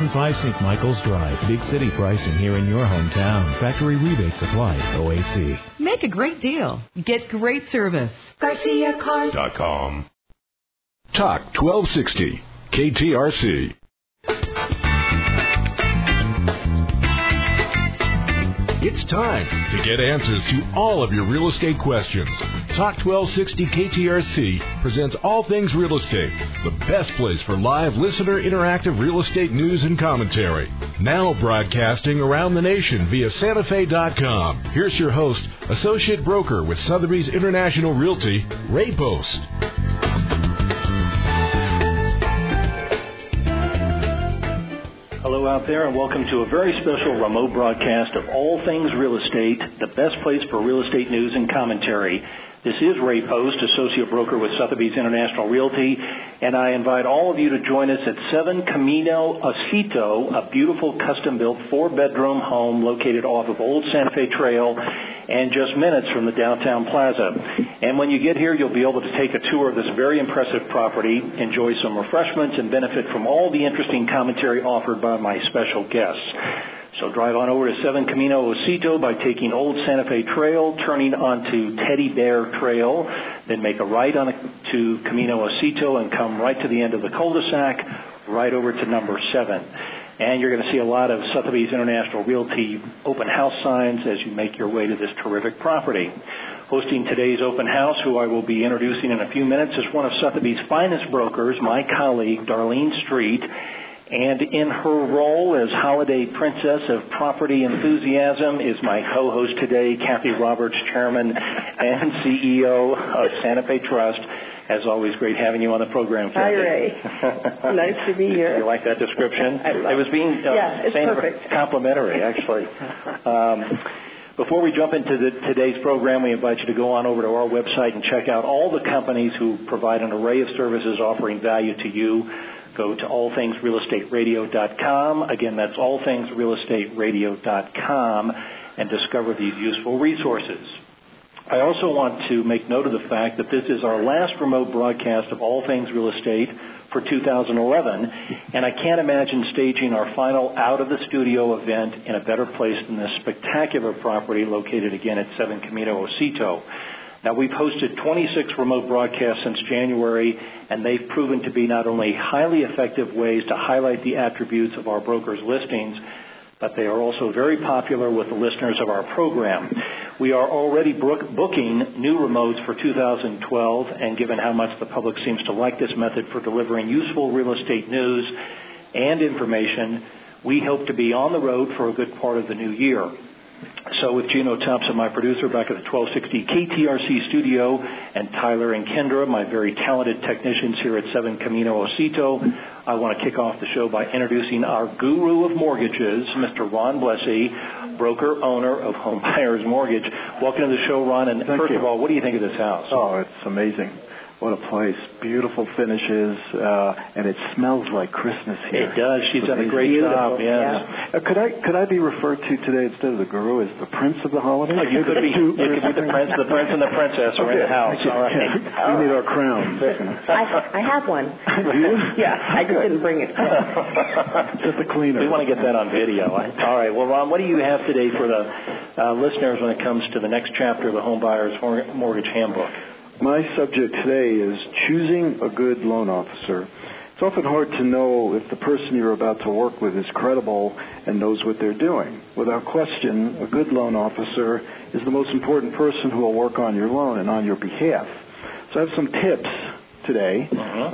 1005 St. Michael's Drive. Big city pricing here in your hometown. Factory rebates apply. OAC. Make a great deal. Get great service. GarciaCars.com. Talk 1260. KTRC. It's time to get answers to all of your real estate questions. Talk 1260 KTRC presents All Things Real Estate, the best place for live listener interactive real estate news and commentary. Now broadcasting around the nation via SantaFe.com. Here's your host, associate broker with Sotheby's International Realty, Ray Post. Hello out there, and welcome to a very special remote broadcast of All Things Real Estate, the best place for real estate news and commentary. This is Ray Post, associate broker with Sotheby's International Realty, and I invite all of you to join us at 7 Camino Osito, a beautiful custom-built 4-bedroom home located off of Old Santa Fe Trail and just minutes from the downtown plaza. And when you get here, you'll be able to take a tour of this very impressive property, enjoy some refreshments, and benefit from all the interesting commentary offered by my special guests. So drive on over to 7 Camino Osito by taking Old Santa Fe Trail, turning onto Teddy Bear Trail, then make a right to Camino Osito and come right to the end of the cul-de-sac, right over to number 7. And you're going to see a lot of Sotheby's International Realty open house signs as you make your way to this terrific property. Hosting today's open house, who I will be introducing in a few minutes, is one of Sotheby's finest brokers, my colleague, Darlene Street. And in her role as holiday princess of property enthusiasm is my co-host today, Kathy Roberts, chairman and CEO of Santa Fe Trust. As always, great having you on the program, Kathy. Hi, Ray. Nice to be here. You like that description? I love it. It was being it's perfect. Complimentary, actually. Before we jump into today's program, we invite you to go on over to our website and check out all the companies who provide an array of services offering value to you. Go to allthingsrealestateradio.com. Again, that's allthingsrealestateradio.com, and discover these useful resources. I also want to make note of the fact that this is our last remote broadcast of All Things Real Estate for 2011, and I can't imagine staging our final out-of-the-studio event in a better place than this spectacular property located again at 7 Camino Osito. Now, we've hosted 26 remote broadcasts since January, and they've proven to be not only highly effective ways to highlight the attributes of our brokers' listings, but they are also very popular with the listeners of our program. We are already booking new remotes for 2012, and given how much the public seems to like this method for delivering useful real estate news and information, we hope to be on the road for a good part of the new year. So with Gino Thompson, my producer, back at the 1260 KTRC studio, and Tyler and Kendra, my very talented technicians here at 7 Camino Osito, I want to kick off the show by introducing our guru of mortgages, Mr. Ron Blessy, broker, owner of Home Buyers Mortgage. Welcome to the show, Ron. And first of all, what do you think of this house? Oh, it's amazing. What a place. Beautiful finishes, and it smells like Christmas here. It does. She's done a great job, yes. Yeah. Could I be referred to today instead of the guru as the prince of the holiday? Oh, you could be the prince and the princess are in the house. All right. We need our crowns. I have one. Do you? Yeah, I just didn't bring it. Just a cleaner. We want to get that on video. All right. Well, Ron, what do you have today for the listeners when it comes to the next chapter of the Home Buyers Mortgage Handbook? My subject today is choosing a good loan officer. It's often hard to know if the person you're about to work with is credible and knows what they're doing. Without question, a good loan officer is the most important person who will work on your loan and on your behalf. So I have some tips today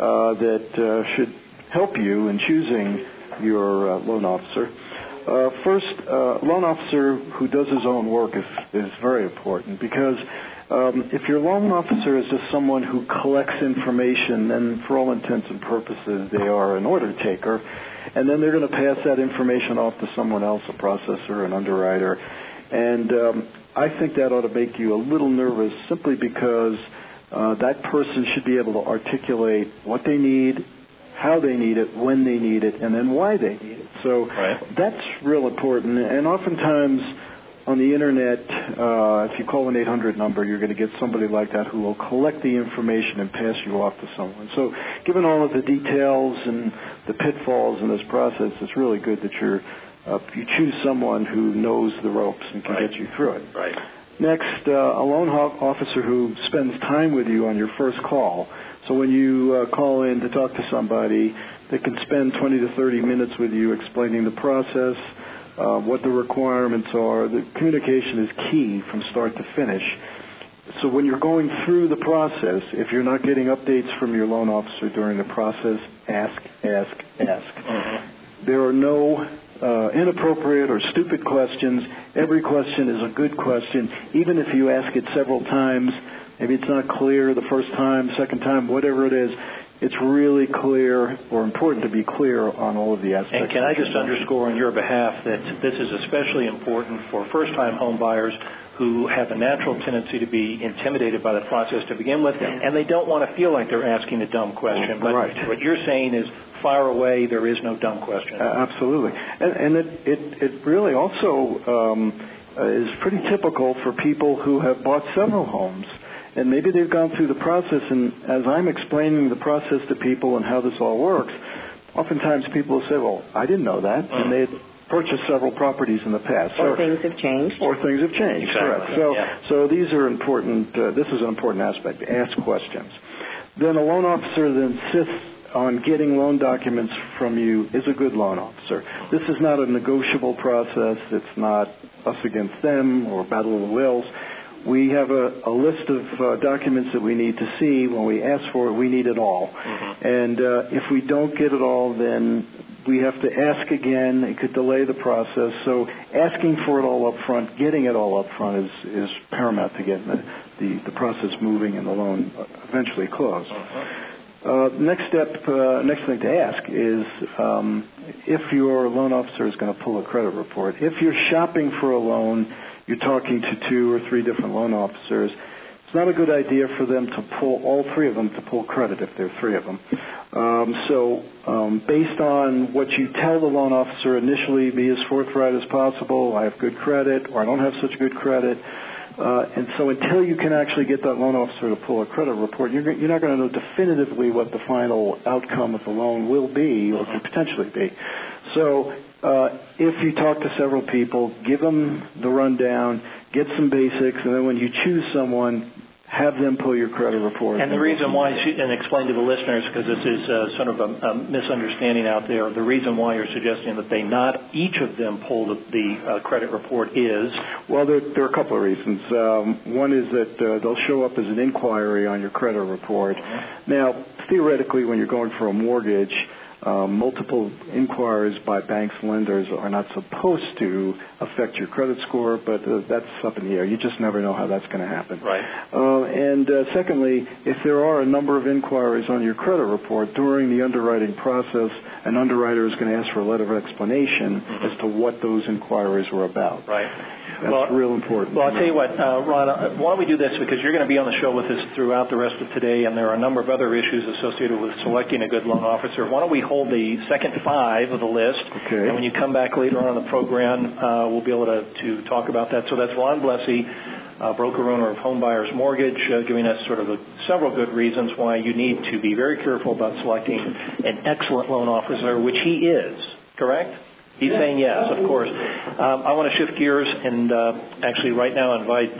that should help you in choosing your loan officer. First, a loan officer who does his own work is very important, because if your loan officer is just someone who collects information, then for all intents and purposes they are an order taker, and then they're going to pass that information off to someone else, a processor, an underwriter. And I think that ought to make you a little nervous, simply because that person should be able to articulate what they need, how they need it, when they need it, and then why they need it. So that's real important. And oftentimes on the Internet, if you call an 800 number, you're going to get somebody like that who will collect the information and pass you off to someone. So given all of the details and the pitfalls in this process, it's really good that you choose someone who knows the ropes and can get you through it. Right. Next, a loan officer who spends time with you on your first call. So when you call in to talk to somebody, they can spend 20 to 30 minutes with you explaining the process, what the requirements are. The communication is key from start to finish. So when you're going through the process, if you're not getting updates from your loan officer during the process, ask. There are no inappropriate or stupid questions. Every question is a good question. Even if you ask it several times, maybe it's not clear the first time, second time, whatever it is, it's really clear or important to be clear on all of the aspects. And can I just underscore on your behalf that this is especially important for first-time home buyers who have a natural tendency to be intimidated by the process to begin with, and they don't want to feel like they're asking a dumb question. But what you're saying is fire away, there is no dumb question. Absolutely. And it really also is pretty typical for people who have bought several homes. And maybe they've gone through the process, and as I'm explaining the process to people and how this all works, oftentimes people will say, well, I didn't know that, and they had purchased several properties in the past. Or things have changed. Exactly. Correct. So these are important. This is an important aspect. Ask questions. Then a loan officer that insists on getting loan documents from you is a good loan officer. This is not a negotiable process. It's not us against them or battle of the wills. We have a list of documents that we need to see. When we ask for it, we need it all. And if we don't get it all, then we have to ask again. It could delay the process. So asking for it all up front, getting it all up front is paramount to get the process moving and the loan eventually closed. Next thing to ask is if your loan officer is going to pull a credit report. If you're shopping for a loan, you're talking to 2 or 3 different loan officers, it's not a good idea for them to pull all 3 of them to pull credit if there are 3 of them. Based on what you tell the loan officer initially, be as forthright as possible. I have good credit, or I don't have such good credit. And so until you can actually get that loan officer to pull a credit report, you're not going to know definitively what the final outcome of the loan will be or could potentially be. So if you talk to several people, give them the rundown, get some basics, and then when you choose someone, have them pull your credit report. And the reason why, and explain to the listeners, because this is sort of a misunderstanding out there, the reason why you're suggesting that they not each of them pull the credit report is? Well, there are a couple of reasons. One is that they'll show up as an inquiry on your credit report. Now, theoretically, when you're going for a mortgage, multiple inquiries by banks and lenders are not supposed to affect your credit score, but that's up in the air. You just never know how that's going to happen. Right. And secondly, if there are a number of inquiries on your credit report during the underwriting process, an underwriter is going to ask for a letter of explanation as to what those inquiries were about. Right. That's real important. Well, I'll tell you what, Ron, why don't we do this, because you're going to be on the show with us throughout the rest of today, and there are a number of other issues associated with selecting a good loan officer. Why don't we hold the second 5 of the list, and when you come back later on in the program, we'll be able to talk about that. So that's Ron Blessey, broker-owner of Home Buyers Mortgage, giving us sort of several good reasons why you need to be very careful about selecting an excellent loan officer, which he is, correct? He's saying yes, of course. I want to shift gears and actually right now invite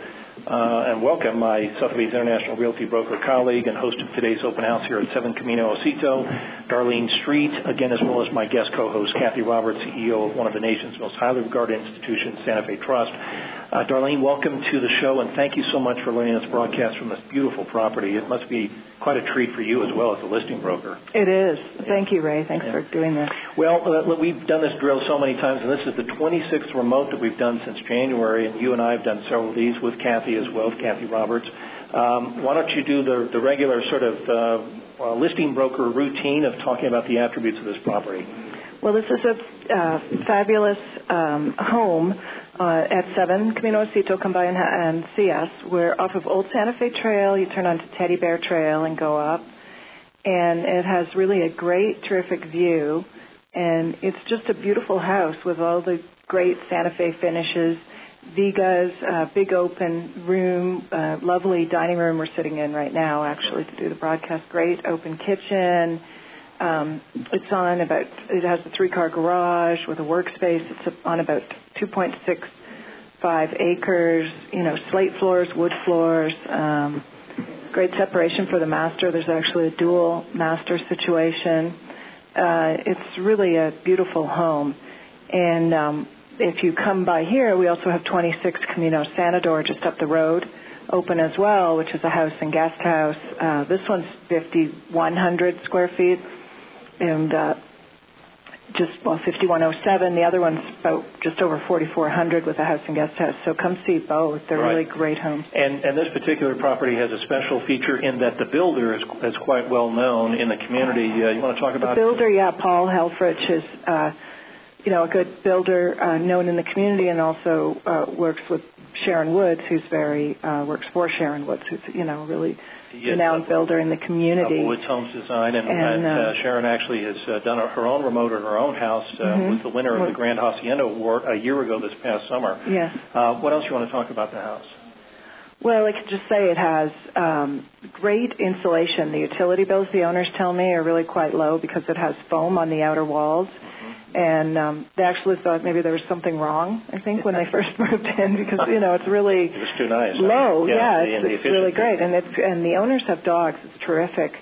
and welcome my Sotheby's International Realty broker colleague and host of today's open house here at 7 Camino Osito, Darlene Street, again, as well as my guest co-host, Kathy Roberts, CEO of one of the nation's most highly regarded institutions, Santa Fe Trust. Darlene, welcome to the show, and thank you so much for letting us broadcast from this beautiful property. It must be quite a treat for you as well as a listing broker. It is. Thank you, Ray. Thanks for doing this. Well, we've done this drill so many times, and this is the 26th remote that we've done since January, and you and I have done several of these with Kathy as well, Kathy Roberts. Why don't you do the regular sort of listing broker routine of talking about the attributes of this property? Well, this is a fabulous home at 7 Camino Osito. Come by and see us. We're off of Old Santa Fe Trail. You turn onto Teddy Bear Trail and go up. And it has really a great, terrific view. And it's just a beautiful house with all the great Santa Fe finishes. Vigas, big open room, lovely dining room we're sitting in right now, actually, to do the broadcast. Great open kitchen. It has a 3-car garage with a workspace. It's on about 2.65 acres, slate floors, wood floors, great separation for the master. There's actually a dual master situation. It's really a beautiful home. And if you come by here, we also have 26 Camino Sanador just up the road, open as well, which is a house and guest house. This one's 5,100 square feet, and 5,107. The other one's about just over 4,400 with a house and guest house. So come see both. They're really great homes. And this particular property has a special feature in that the builder is quite well known in the community. You want to talk about the builder? Yeah, Paul Helfrich is a good builder known in the community, and also works with Sharon Woods, who's works for Sharon Woods, who's really renowned builder in the community. Woods Homes Design, and Sharon actually has done her own remote at her own house. Was the winner of the Grand Hacienda Award a year ago this past summer. Yes. What else you want to talk about the house? Well, I could just say it has great insulation. The utility bills, the owners tell me, are really quite low because it has foam on the outer walls. And they actually thought maybe there was something wrong, I think, when they first moved in, because, it's really it was too nice, low. Yeah, it's really great. And the owners have dogs. It's terrific.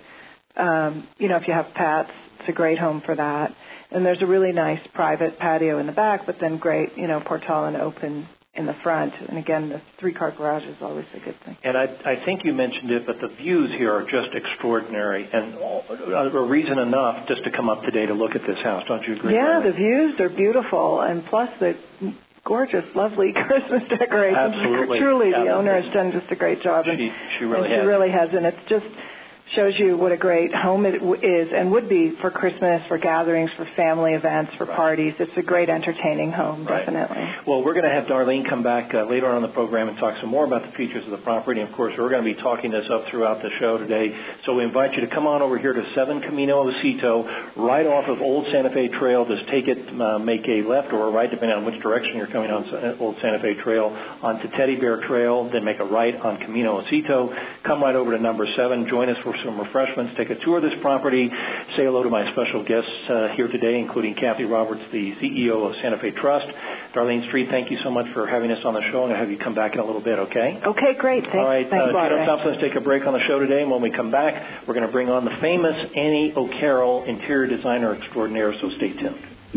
If you have pets, it's a great home for that. And there's a really nice private patio in the back, but then great, portal and open in the front. And again, the 3-car garage is always a good thing. And I think you mentioned it, but the views here are just extraordinary, and a reason enough just to come up today to look at this house. Don't you agree? Yeah, the views are beautiful, and plus the gorgeous, lovely Christmas decorations. Absolutely. Truly, the owner has done just a great job. She really has, and it's just shows you what a great home it is and would be for Christmas, for gatherings, for family events, for parties. It's a great entertaining home, definitely. Well, we're going to have Darlene come back later on in the program and talk some more about the features of the property. And, of course, we're going to be talking this up throughout the show today. So we invite you to come on over here to 7 Camino Osito, right off of Old Santa Fe Trail. Just take it, make a left or a right, depending on which direction you're coming on Old Santa Fe Trail, onto Teddy Bear Trail, then make a right on Camino Osito. Come right over to number 7. Join us for some refreshments. Take a tour of this property. Say hello to my special guests here today, including Kathy Roberts, the CEO of Santa Fe Trust. Darlene Street, thank you so much for having us on the show, and I'll have you come back in a little bit, okay? Okay, great. Thanks. All right, Thanks a lot, Tito Thompson, let's take a break on the show today, and when we come back, we're going to bring on the famous Annie O'Carroll, interior designer extraordinaire, so stay tuned.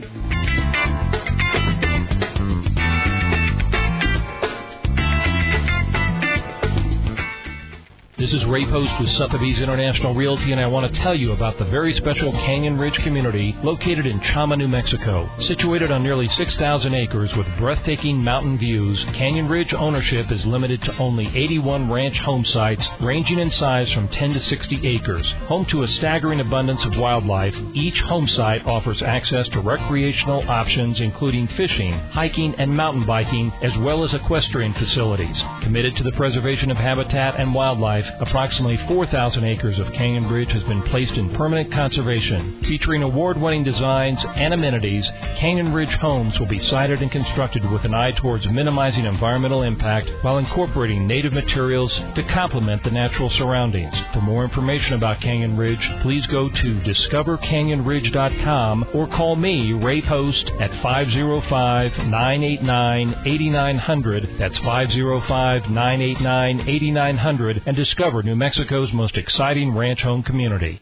This is Ray Post with Sotheby's International Realty, and I want to tell you about the very special Canyon Ridge community located in Chama, New Mexico. Situated on nearly 6,000 acres with breathtaking mountain views, Canyon Ridge ownership is limited to only 81 ranch home sites ranging in size from 10 to 60 acres. Home to a staggering abundance of wildlife, each home site offers access to recreational options including fishing, hiking, and mountain biking, as well as equestrian facilities. Committed to the preservation of habitat and wildlife, approximately 4,000 acres of Canyon Ridge has been placed in permanent conservation. Featuring award-winning designs and amenities, Canyon Ridge homes will be sited and constructed with an eye towards minimizing environmental impact while incorporating native materials to complement the natural surroundings. For more information about Canyon Ridge, please go to discovercanyonridge.com or call me, Ray Post, at 505-989-8900. That's 505-989-8900, and discover New Mexico's most exciting ranch home community.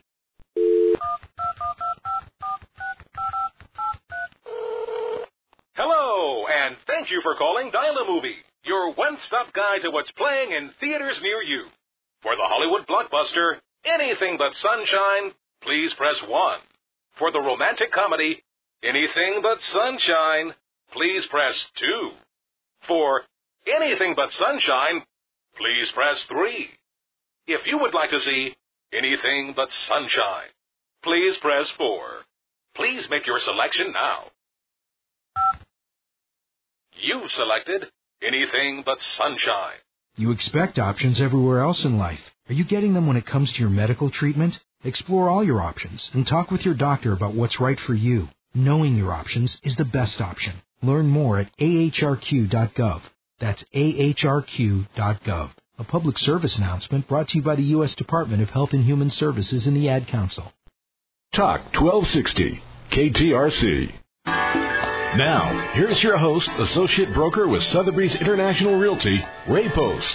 Hello, and thank you for calling Dial-A-Movie, your one-stop guide to what's playing in theaters near you. For the Hollywood blockbuster, Anything But Sunshine, please press 1. For the romantic comedy, Anything But Sunshine, please press 2. For Anything But Sunshine, please press 3. If you would like to see Anything But Sunshine, please press 4. Please make your selection now. You've selected Anything But Sunshine. You expect options everywhere else in life. Are you getting them when it comes to your medical treatment? Explore all your options and talk with your doctor about what's right for you. Knowing your options is the best option. Learn more at ahrq.gov. That's ahrq.gov. A public service announcement brought to you by the U.S. Department of Health and Human Services and the Ad Council. Talk 1260, KTRC. Now, here's your host, Associate Broker with Sotheby's International Realty, Ray Post.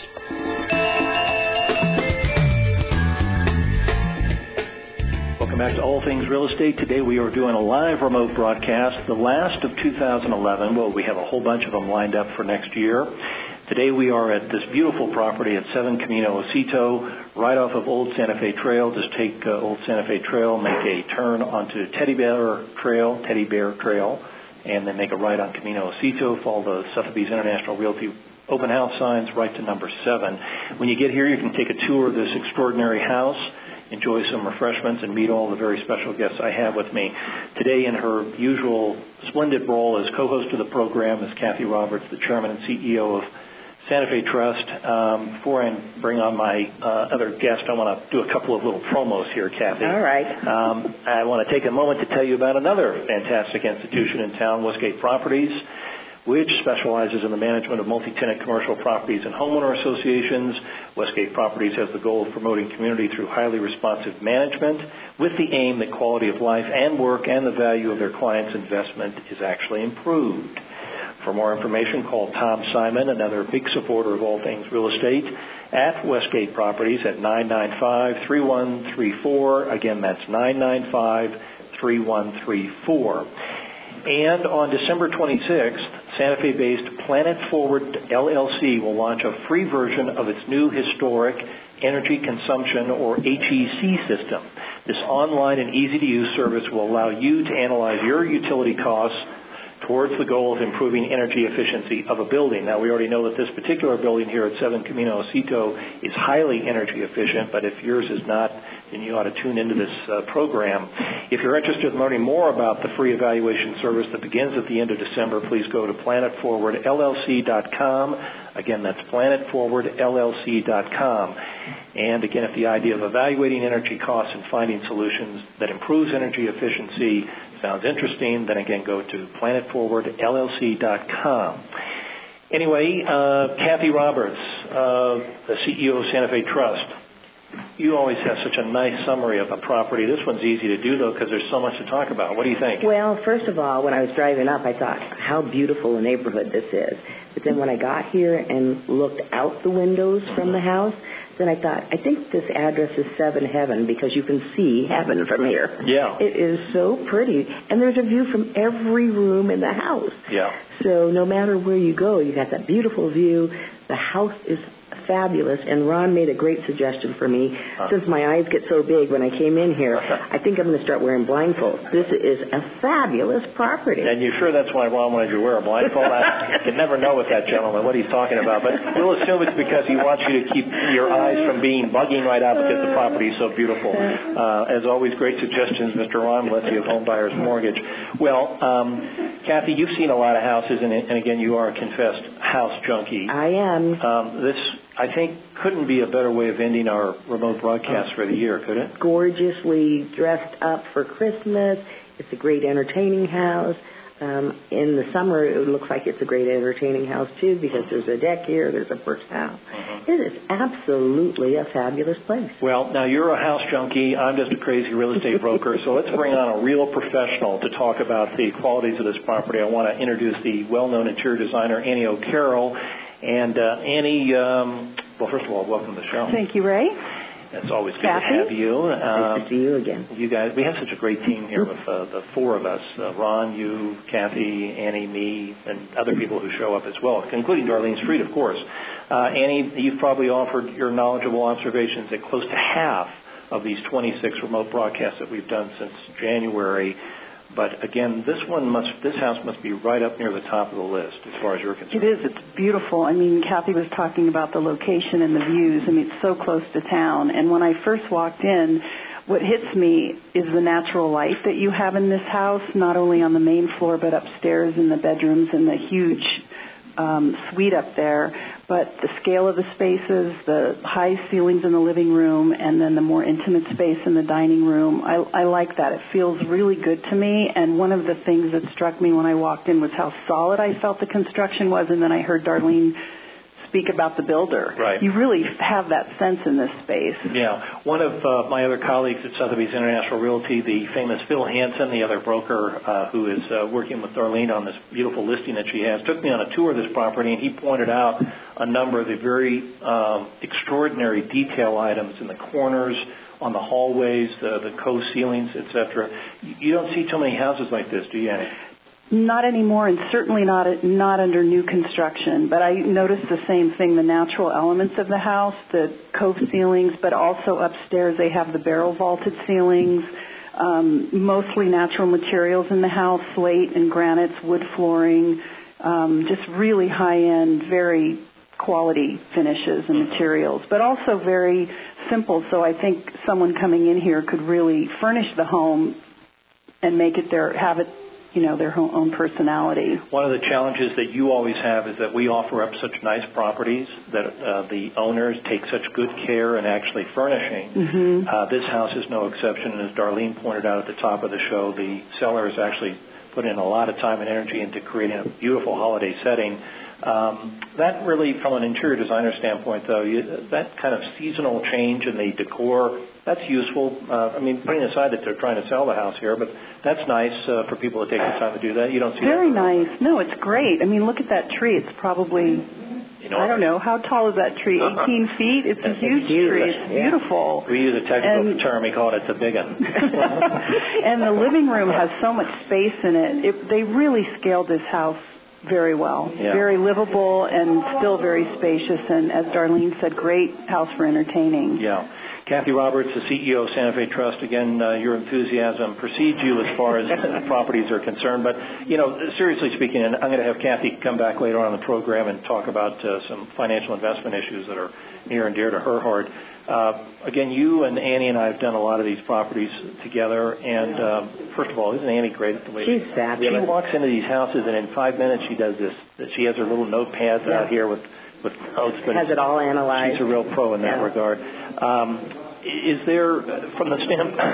Welcome back to All Things Real Estate. Today we are doing a live remote broadcast, the last of 2011. Well, we have a whole bunch of them lined up for next year. Today we are at this beautiful property at 7 Camino Osito, right off of Old Santa Fe Trail. Just take Old Santa Fe Trail, make a turn onto Teddy Bear Trail, and then make a right on Camino Osito. Follow the Sotheby's International Realty open house signs right to number 7. When you get here, you can take a tour of this extraordinary house, enjoy some refreshments, and meet all the very special guests I have with me. Today, in her usual splendid role as co-host of the program, is Kathy Roberts, the chairman and CEO of Santa Fe Trust. Before I bring on my other guest, I want to do a couple of little promos here, Kathy. All right. I want to take a moment to tell you about another fantastic institution in town, Westgate Properties, which specializes in the management of multi-tenant commercial properties and homeowner associations. Westgate Properties has the goal of promoting community through highly responsive management with the aim that quality of life and work and the value of their clients' investment is actually improved. For more information, call Tom Simon, another big supporter of all things real estate, at Westgate Properties at 995-3134. Again, that's 995-3134. And on December 26th, Santa Fe-based Planet Forward LLC will launch a free version of its new historic energy consumption, or HEC system. This online and easy-to-use service will allow you to analyze your utility costs towards the goal of improving energy efficiency of a building. Now, we already know that this particular building here at 7 Camino Osito is highly energy efficient, but if yours is not, then you ought to tune into this program. If you're interested in learning more about the free evaluation service that begins at the end of December, please go to planetforwardllc.com. Again, that's planetforwardllc.com. And again, if the idea of evaluating energy costs and finding solutions that improves energy efficiency sounds interesting, then again, go to planetforwardllc.com. Anyway, Kathy Roberts, the CEO of Santa Fe Trust. You always have such a nice summary of a property. This one's easy to do, though, because there's so much to talk about. What do you think? Well, first of all, when I was driving up, I thought, how beautiful a neighborhood this is. But then when I got here and looked out the windows from the house, then I thought, I think this address is 7 Heaven, because you can see heaven from here. Yeah. It is so pretty. And there's a view from every room in the house. Yeah. So no matter where you go, you got that beautiful view. The house is fabulous, and Ron made a great suggestion for me. Since my eyes get so big when I came in here, I think I'm going to start wearing blindfolds. This is a fabulous property. And you're sure that's why Ron wanted you to wear a blindfold? I can never know with that gentleman what he's talking about, but we'll assume it's because he wants you to keep your eyes from bugging right out because the property is so beautiful. As always, great suggestions, Mr. Ron Leslie of Home Buyers Mortgage. Well, Kathy, you've seen a lot of houses, and again, you are a confessed house junkie. I am. This, I think, couldn't be a better way of ending our remote broadcast for the year, could it? Gorgeously dressed up for Christmas. It's a great entertaining house. In the summer, it looks like it's a great entertaining house, too, because there's a deck here, there's a first house. It is absolutely a fabulous place. Well, now you're a house junkie. I'm just a crazy real estate broker, so let's bring on a real professional to talk about the qualities of this property. I want to introduce the well-known interior designer, Annie O'Carroll. And Annie, well, first of all, welcome to the show. Thank you, Ray. It's always good Kathy? to have you. Nice to see you again. You guys, we have such a great team here with the four of us, Ron, you, Kathy, Annie, me, and other people who show up as well, including Darlene Street, of course. Annie, you've probably offered your knowledgeable observations at close to half of these 26 remote broadcasts that we've done since January. But again, this house must be right up near the top of the list as far as you're concerned. It is. It's beautiful. I mean, Kathy was talking about the location and the views. I mean, it's so close to town. And when I first walked in, what hits me is the natural light that you have in this house, not only on the main floor, but upstairs in the bedrooms and the huge suite up there, but the scale of the spaces, the high ceilings in the living room, and then the more intimate space in the dining room, I like that. It feels really good to me, and one of the things that struck me when I walked in was how solid I felt the construction was, and then I heard Darlene speak about the builder. Right. You really have that sense in this space. Yeah. One of my other colleagues at Sotheby's International Realty, the famous Phil Hansen, the other broker who is working with Darlene on this beautiful listing that she has, took me on a tour of this property, and he pointed out a number of the very extraordinary detail items in the corners, on the hallways, the cove ceilings, etc. You don't see too many houses like this, do you, Annie? Not anymore, and certainly not under new construction. But I noticed the same thing, the natural elements of the house, the cove ceilings, but also upstairs they have the barrel vaulted ceilings, mostly natural materials in the house, slate and granites, wood flooring, just really high-end, very quality finishes and materials, but also very simple. So I think someone coming in here could really furnish the home and make it have it, their own personality. One of the challenges that you always have is that we offer up such nice properties that the owners take such good care in actually furnishing. Mm-hmm. This house is no exception, and as Darlene pointed out at the top of the show, the seller has actually put in a lot of time and energy into creating a beautiful holiday setting. That really, from an interior designer standpoint, though, that kind of seasonal change in the decor, that's useful. Putting aside that they're trying to sell the house here, but that's nice for people to take the time to do that. You don't see Very that. nice. No, it's great. Look at that tree. It's probably, I don't know, how tall is that tree? 18 feet? It's a huge tree. It's beautiful. We use a technical term. We call it the big one. And the living room has so much space in it. They really scaled this house very well. Yeah. Very livable and still very spacious, and as Darlene said, great house for entertaining. Yeah. Kathy Roberts, the CEO of Santa Fe Trust, again, your enthusiasm precedes you as far as properties are concerned. But, seriously speaking, and I'm going to have Kathy come back later on in the program and talk about some financial investment issues that are near and dear to her heart. Again, you and Annie and I have done a lot of these properties together. And first of all, isn't Annie great at the way she's fabulous? She walks into these houses, and in 5 minutes she does this. She has her little notepads out here with notes. But has it all analyzed. She's a real pro in that regard. Is there, from the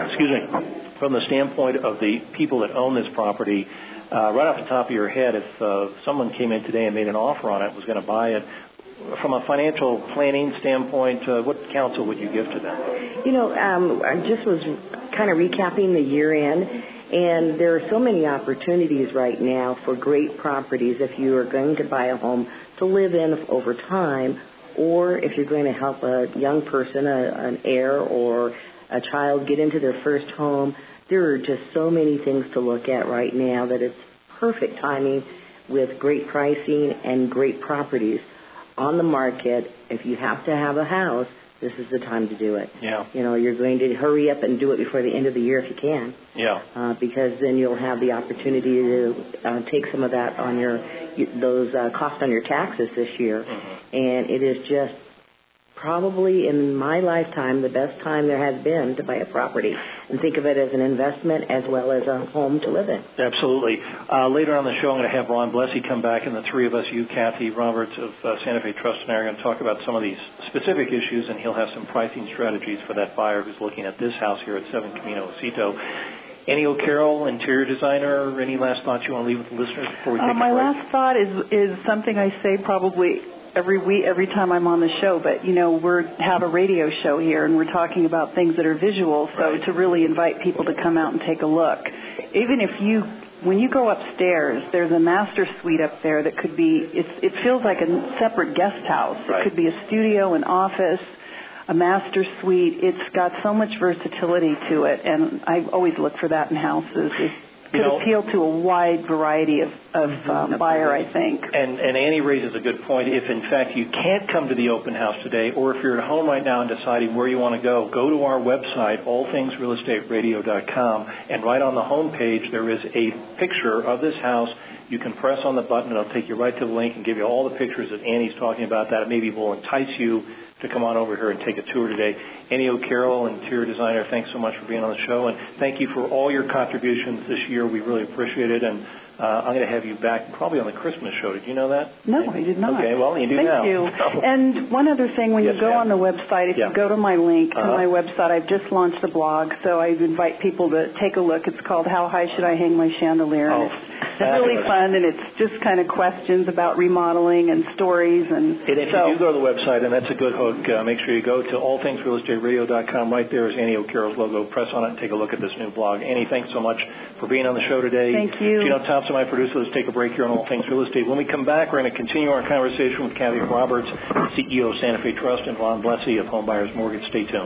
standpoint of the people that own this property, right off the top of your head, if someone came in today and made an offer on it, was going to buy it, from a financial planning standpoint, what counsel would you give to them? I just was kind of recapping the year end, and there are so many opportunities right now for great properties if you are going to buy a home to live in over time, or if you're going to help a young person, an heir or a child get into their first home. There are just so many things to look at right now that it's perfect timing with great pricing and great properties on the market. If you have to have a house, this is the time to do it. Yeah. You're going to hurry up and do it before the end of the year if you can. Yeah. Because then you'll have the opportunity to take some of that on those costs on your taxes this year. Mm-hmm. And it is just probably in my lifetime the best time there has been to buy a property and think of it as an investment as well as a home to live in. Absolutely. Later on the show, I'm going to have Ron Blessey come back, and the three of us, you, Kathy Roberts of Santa Fe Trust, and I are going to talk about some of these specific issues, and he'll have some pricing strategies for that buyer who's looking at this house here at 7 Camino Osito. Annie O'Carroll, interior designer, any last thoughts you want to leave with the listeners before we take a break? My last thought is something I say probably every time I'm on the show, but we have a radio show here and we're talking about things that are visual, so to really invite people to come out and take a look. Even when you go upstairs, there's a master suite up there that could be, it feels like a separate guest house. It could be a studio, an office, a master suite. It's got so much versatility to it, and I always look for that in houses. It could appeal to a wide variety of buyer, I think. And Annie raises a good point. If, in fact, you can't come to the open house today, or if you're at home right now and deciding where you want to go to our website, allthingsrealestateradio.com, and right on the home page there is a picture of this house. You can press on the button, and it'll take you right to the link and give you all the pictures that Annie's talking about. That maybe will entice you to come on over here and take a tour today. Annie O'Carroll, interior designer, thanks so much for being on the show, and thank you for all your contributions this year. We really appreciate it, and I'm going to have you back probably on the Christmas show. Did you know that? No, I did not. Okay, well, you do Thank now. Thank you. Oh. And one other thing, when you go on the website, if you go to my link to my website, I've just launched a blog, so I invite people to take a look. It's called How High Should I Hang My Chandelier? And it's really fun, and it's just kind of questions about remodeling and stories. And if you do go to the website, and that's a good hook, make sure you go to allthingsrealestateradio.com. Right there is Annie O'Carroll's logo. Press on it and take a look at this new blog. Annie, thanks so much for being on the show today. Thank you. Gino Thompson, my producer. Let's take a break here on All Things Real Estate. When we come back, we're going to continue our conversation with Kathy Roberts, CEO of Santa Fe Trust, and Ron Blessey of Home Buyers Mortgage. Stay tuned.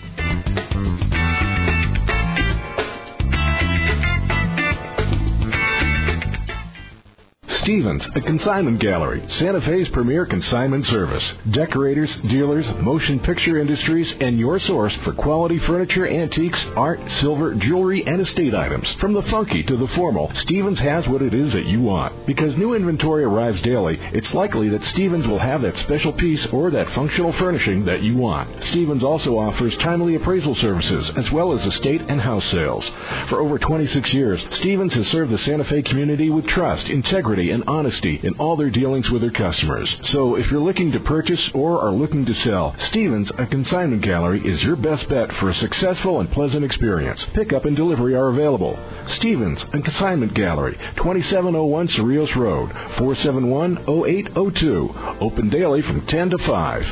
Stevens, a consignment gallery, Santa Fe's premier consignment service. Decorators, dealers, motion picture industries, and your source for quality furniture, antiques, art, silver, jewelry, and estate items. From the funky to the formal, Stevens has what it is that you want. Because new inventory arrives daily, it's likely that Stevens will have that special piece or that functional furnishing that you want. Stevens also offers timely appraisal services as well as estate and house sales. For over 26 years, Stevens has served the Santa Fe community with trust, integrity, and honesty in all their dealings with their customers. So if you're looking to purchase or are looking to sell, Stevens, a consignment gallery, is your best bet for a successful and pleasant experience. Pickup and delivery are available. Stevens, a consignment gallery, 2701 Cerrillos Road, 471-0802. Open daily from 10 to 5.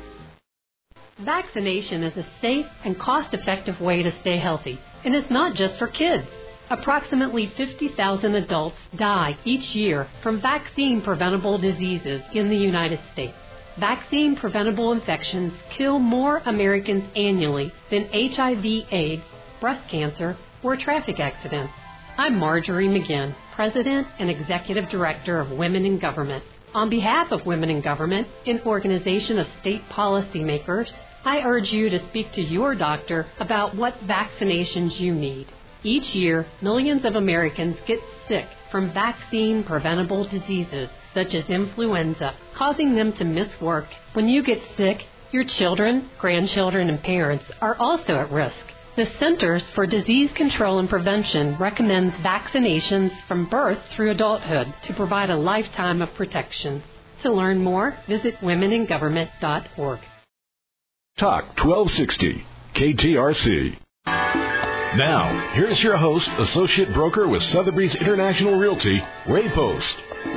Vaccination is a safe and cost-effective way to stay healthy, and it's not just for kids. Approximately 50,000 adults die each year from vaccine-preventable diseases in the United States. Vaccine-preventable infections kill more Americans annually than HIV/AIDS, breast cancer, or traffic accidents. I'm Marjorie McGinn, President and Executive Director of Women in Government. On behalf of Women in Government, an organization of state policymakers, I urge you to speak to your doctor about what vaccinations you need. Each year, millions of Americans get sick from vaccine-preventable diseases, such as influenza, causing them to miss work. When you get sick, your children, grandchildren, and parents are also at risk. The Centers for Disease Control and Prevention recommends vaccinations from birth through adulthood to provide a lifetime of protection. To learn more, visit womeningovernment.org. Talk 1260, KTRC. Now, here's your host, Associate Broker with Sotheby's International Realty, Ray Post.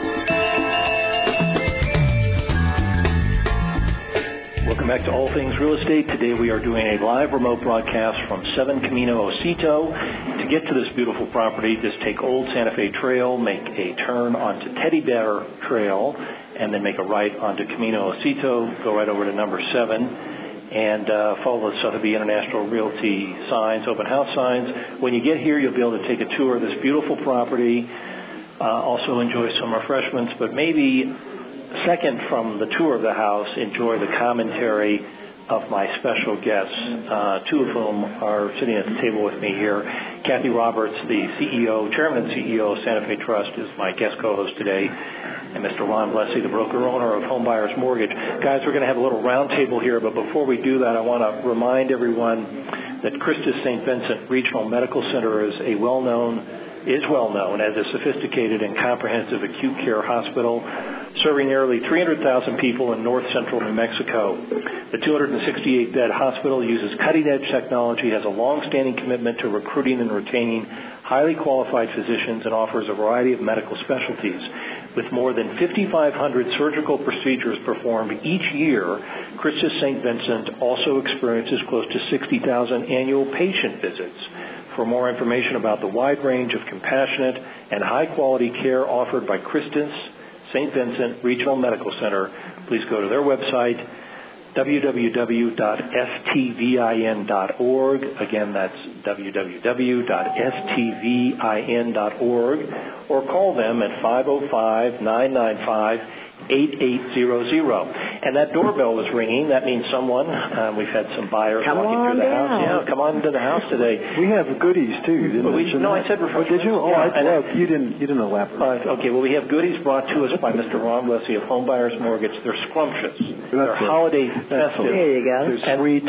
Welcome back to All Things Real Estate. Today we are doing a live remote broadcast from 7 Camino Osito. To get to this beautiful property, just take Old Santa Fe Trail, make a turn onto Teddy Bear Trail, and then make a right onto Camino Osito, go right over to number 7. And follow the Sotheby International Realty signs, open house signs. When you get here, you'll be able to take a tour of this beautiful property, also enjoy some refreshments, but maybe second from the tour of the house, enjoy the commentary of my special guests, two of whom are sitting at the table with me here. Kathy Roberts, the Chairman and CEO of Santa Fe Trust, is my guest co-host today. And Mr. Ron Blessey, the broker-owner of Home Buyers Mortgage. Guys, we're going to have a little roundtable here, but before we do that, I want to remind everyone that Christus St. Vincent Regional Medical Center is well known as a sophisticated and comprehensive acute care hospital serving nearly 300,000 people in north central New Mexico. The 268-bed hospital uses cutting-edge technology, has a long-standing commitment to recruiting and retaining highly qualified physicians, and offers a variety of medical specialties. With more than 5,500 surgical procedures performed each year, Christus St. Vincent also experiences close to 60,000 annual patient visits. For more information about the wide range of compassionate and high-quality care offered by Christus St. Vincent Regional Medical Center, please go to their website, www.stvin.org. Again, that's www.stvin.org. Or call them at 505-995-8800. And that doorbell was ringing. That means someone. We've had some buyers walking through the house. Yeah, come on to the house today. We have goodies too. I said refreshments. Did you? Oh, yeah, you didn't elaborate. Okay. Well, we have goodies brought to us by Mr. Ron Blessey of Home Buyers Mortgage. They're scrumptious. They're holiday festive. There you go. They're sweet.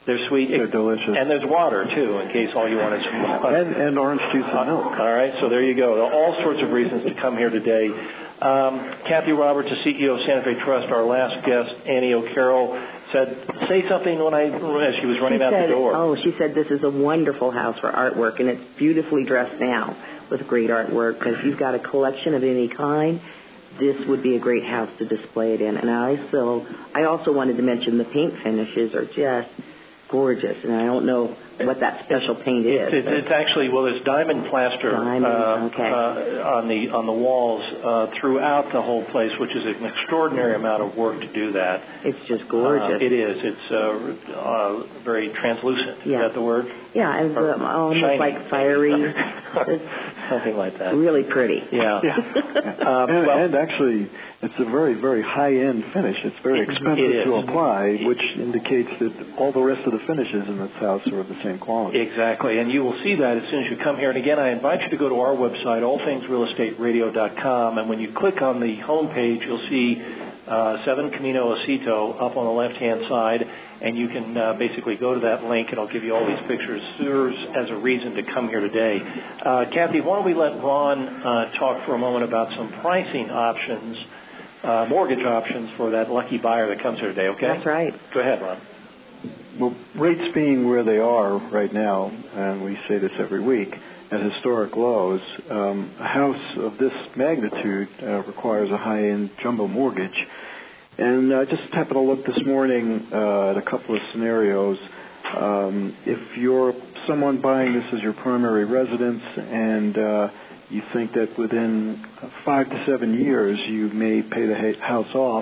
They're sweet. They're delicious. And there's water, too, in case all you want is water. And orange juice and milk. All right, so there you go. All sorts of reasons to come here today. Kathy Roberts, the CEO of Santa Fe Trust, our last guest, Annie O'Carroll, said, say something as she was running out the door. Oh, she said this is a wonderful house for artwork, and it's beautifully dressed now with great artwork. Because if you've got a collection of any kind, this would be a great house to display it in. And I also wanted to mention the paint finishes are just gorgeous, and I don't know what that special paint is. It's actually, there's diamond plaster on the walls throughout the whole place, which is an extraordinary amount of work to do that. It's just gorgeous. It is. It's very translucent. Yeah. Is that the word? Yeah, and almost shiny. Like fiery. Something like that. Really pretty. Yeah. And actually, it's a very, very high-end finish. It's very expensive to apply, which indicates that all the rest of the finishes in this house are of the same quality. Exactly, and you will see that as soon as you come here. And again, I invite you to go to our website, allthingsrealestateradio.com, and when you click on the home page, you'll see 7 Camino Osito up on the left-hand side, and you can basically go to that link, and it'll give you all these pictures. Serves as a reason to come here today. Kathy, why don't we let Ron talk for a moment about some pricing options, mortgage options for that lucky buyer that comes here today, okay? That's right. Go ahead, Ron. Well, rates being where they are right now, and we say this every week, at historic lows, a house of this magnitude requires a high-end jumbo mortgage. And I just happened to look this morning at a couple of scenarios. If you're someone buying this as your primary residence and you think that within 5 to 7 years you may pay the house off,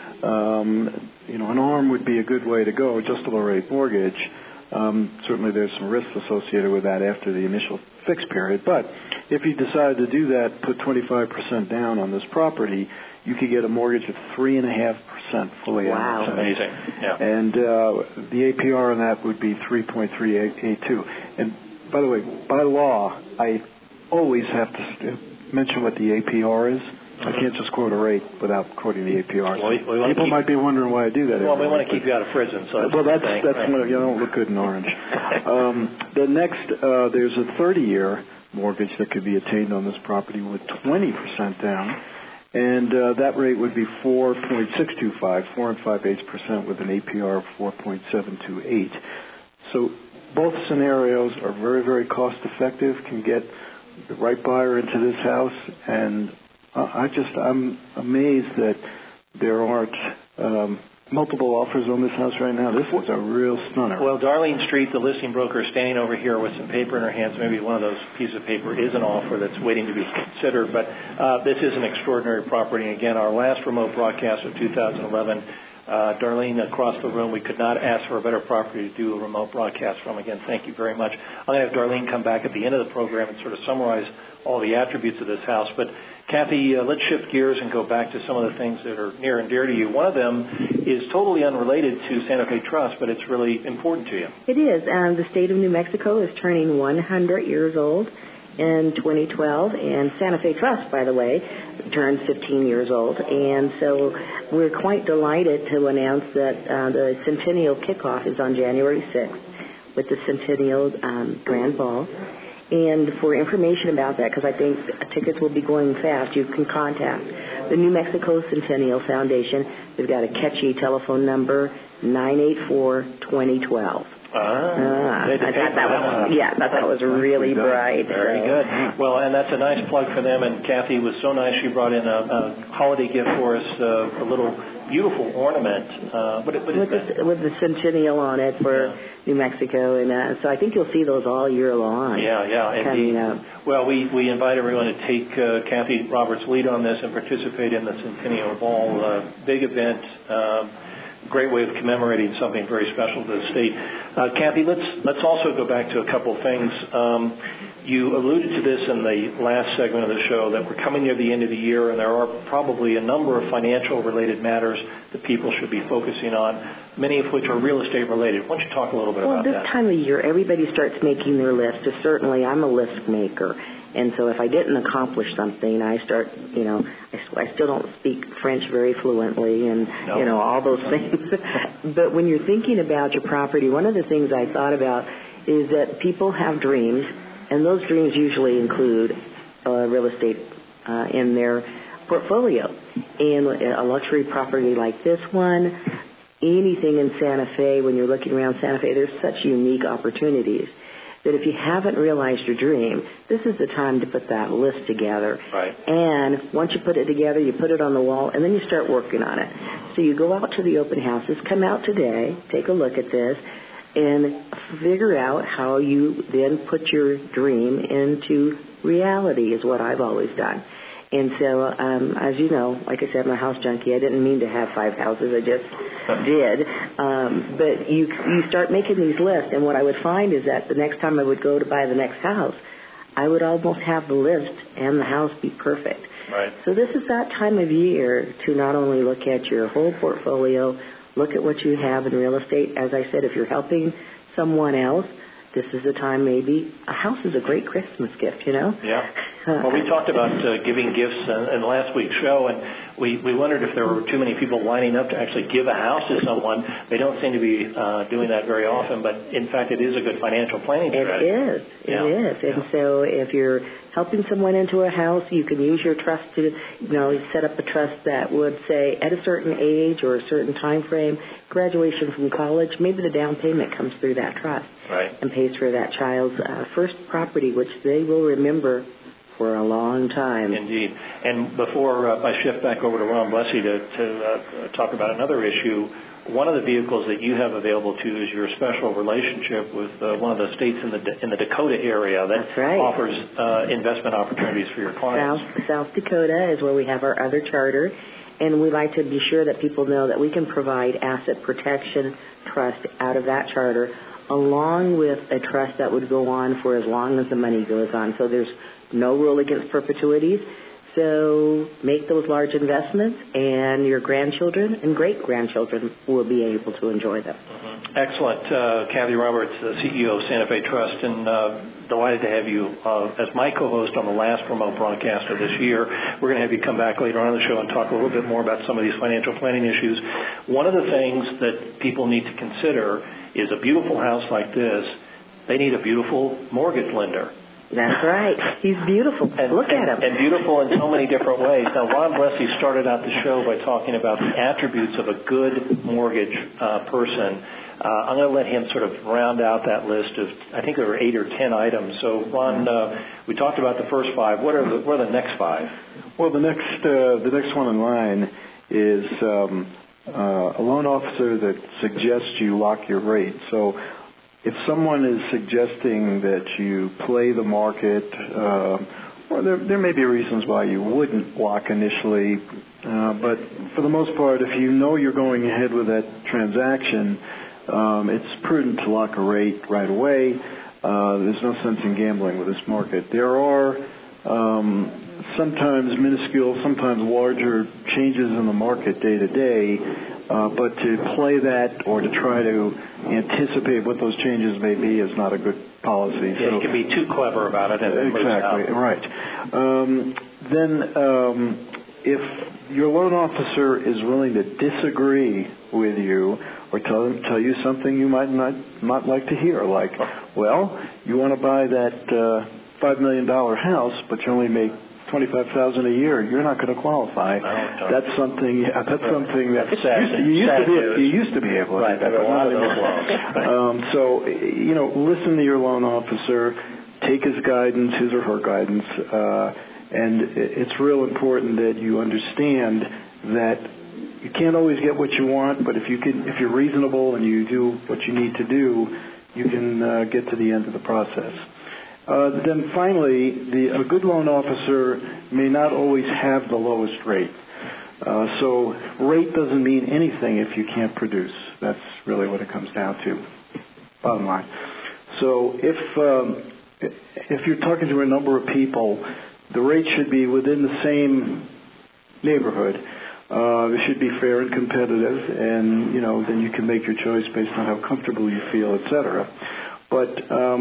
an ARM would be a good way to go, adjustable rate mortgage. Certainly there's some risks associated with that after the initial fixed period. But if you decide to do that, put 25% down on this property, you could get a mortgage of 3.5% fully amortized. Wow, amazing. Yeah. And the APR on that would be 3.382. And by the way, by law, I always have to mention what the APR is. I can't just quote a rate without quoting the APR. Well, people might be wondering why I do that. Well, we want to keep you out of prison. So that's when you don't look good in orange. The next, there's a 30-year mortgage that could be attained on this property with 20% down, and that rate would be 4.625, 4.58% with an APR of 4.728. So both scenarios are very, very cost-effective, can get the right buyer into this house, and I'm amazed that there aren't multiple offers on this house right now. This is a real stunner. Well, Darlene Street, the listing broker, is standing over here with some paper in her hands. Maybe one of those pieces of paper is an offer that's waiting to be considered. But this is an extraordinary property. And again, our last remote broadcast of 2011, Darlene, across the room, we could not ask for a better property to do a remote broadcast from. Again, thank you very much. I'm going to have Darlene come back at the end of the program and sort of summarize all the attributes of this house. But Kathy, let's shift gears and go back to some of the things that are near and dear to you. One of them is totally unrelated to Santa Fe Trust, but it's really important to you. It is. The state of New Mexico is turning 100 years old in 2012, and Santa Fe Trust, by the way, turned 15 years old. And so we're quite delighted to announce that the Centennial kickoff is on January 6th with the Centennial Grand Ball. And for information about that, because I think tickets will be going fast, you can contact the New Mexico Centennial Foundation. They've got a catchy telephone number, 984-2012. I thought that was really bright. Very good. Well, and that's a nice plug for them. And Kathy was so nice. She brought in a holiday gift for us, a little beautiful ornament. With the Centennial on it for New Mexico. And so I think you'll see those all year long. Yeah, indeed. Well, we invite everyone to take Kathy Roberts' lead on this and participate in the Centennial Ball. Big event. Great way of commemorating something very special to the state. Kathy, let's also go back to a couple of things. You alluded to this in the last segment of the show, that we're coming near the end of the year, and there are probably a number of financial-related matters that people should be focusing on, many of which are real estate-related. Why don't you talk a little bit about that? Well, this time of year, everybody starts making their list. Certainly, I'm a list maker. And so if I didn't accomplish something, I start, I still don't speak French very fluently and, all those things. But when you're thinking about your property, one of the things I thought about is that people have dreams, and those dreams usually include real estate in their portfolio. And a luxury property like this one, anything in Santa Fe, when you're looking around Santa Fe, there's such unique opportunities that if you haven't realized your dream, this is the time to put that list together. Right. And once you put it together, you put it on the wall, and then you start working on it. So you go out to the open houses, come out today, take a look at this, and figure out how you then put your dream into reality is what I've always done. And so, as you know, like I said, I'm a house junkie. I didn't mean to have 5 houses. I just did. But you start making these lists, and what I would find is that the next time I would go to buy the next house, I would almost have the list and the house be perfect. Right. So this is that time of year to not only look at your whole portfolio, look at what you have in real estate. As I said, if you're helping someone else, this is the time maybe. A house is a great Christmas gift, Yeah. Well, we talked about giving gifts in last week's show, and we wondered if there were too many people lining up to actually give a house to someone. They don't seem to be doing that very often, but in fact it is a good financial planning strategy. It is. And so if you're helping someone into a house, you can use your trust to, set up a trust that would say at a certain age or a certain time frame, graduation from college, maybe the down payment comes through that trust. Right. And pays for that child's first property, which they will remember for a long time. Indeed. And before I shift back over to Ron Blessey to talk about another issue, one of the vehicles that you have available to you is your special relationship with one of the states in the Dakota area that offers investment opportunities for your clients. South Dakota is where we have our other charter, and we like to be sure that people know that we can provide asset protection trust out of that charter, along with a trust that would go on for as long as the money goes on. So there's no rule against perpetuities. So make those large investments, and your grandchildren and great-grandchildren will be able to enjoy them. Mm-hmm. Excellent. Kathy Roberts, the CEO of Santa Fe Trust, and delighted to have you as my co-host on the last remote broadcast of this year. We're going to have you come back later on in the show and talk a little bit more about some of these financial planning issues. One of the things that people need to consider is a beautiful house like this, they need a beautiful mortgage lender. That's right. He's beautiful. Look at him. And beautiful in so many different ways. Now, Ron Blessey started out the show by talking about the attributes of a good mortgage person. I'm going to let him sort of round out that list of, I think there were 8 or 10 items. So, Ron, we talked about the first 5. What are the next 5? Well, the next one in line is a loan officer that suggests you lock your rate. So if someone is suggesting that you play the market, well, there may be reasons why you wouldn't lock initially, but for the most part, if you know you're going ahead with that transaction, it's prudent to lock a rate right away. There's no sense in gambling with this market. There are sometimes minuscule, sometimes larger changes in the market day to day, but to play that or to try to anticipate what those changes may be is not a good policy. Yeah, you can be too clever about it. And exactly, right. Then if your loan officer is willing to disagree with you or tell you something you might not like to hear, like, well, you want to buy that $5 million house, but you only make $25,000 a year, you're not going to qualify. That's something. Yeah, that's something that you used to be able to do that. A lot of those laws. So listen to your loan officer, take his guidance, his or her guidance, and it's real important that you understand that you can't always get what you want, but if you're reasonable and you do what you need to do, you can get to the end of the process. Then finally, a good loan officer may not always have the lowest rate. So rate doesn't mean anything if you can't produce. That's really what it comes down to, bottom line. So if you're talking to a number of people, the rate should be within the same neighborhood. It should be fair and competitive, and then you can make your choice based on how comfortable you feel, etc. But